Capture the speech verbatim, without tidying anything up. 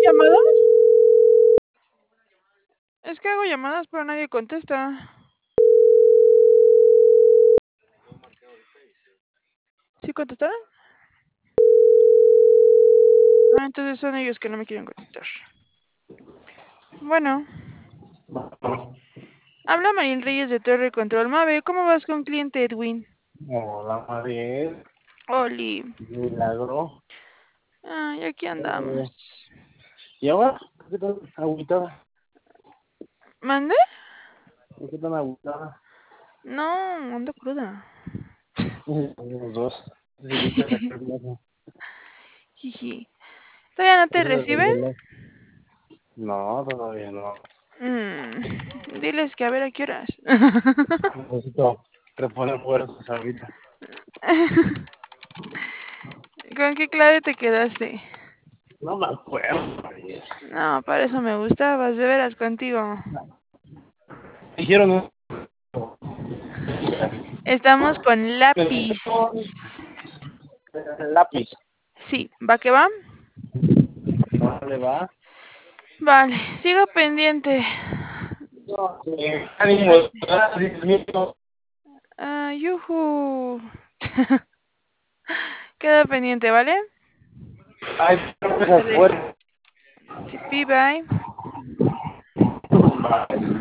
llamadas? Es que hago llamadas pero nadie contesta. ¿Sí contestaron? Ah, entonces son ellos que no me quieren contestar. Bueno. Habla Marín Reyes de Torre Control. Mabe, ¿cómo vas con cliente Edwin? Hola, Mariel. Oli. Milagro. Ay, aquí Eh, andamos. ¿Y ahora? ¿Por qué tan agüitada? ¿Mande? ¿Por qué tan agüitada? No, ando cruda. Los dos. Sí, yo te recuerdo. Jiji. ¿Todavía no te Eso es reciben? verdad. No, todavía no. Mm, diles que a ver a qué horas. Necesito reponer fuerzas ahorita. ¿Con qué clave te quedaste? No me acuerdo, Mariel. No, para eso me gustabas, de veras contigo. Dijeron un Estamos con lápiz. lápiz. Sí, ¿va que va? ¿Dónde va? Vale, sigo pendiente. No, eh, ánimo, Dios mío. Ah, yujú. Queda pendiente, ¿vale? Ay, no me Dale. acuerdo. Sí, bye.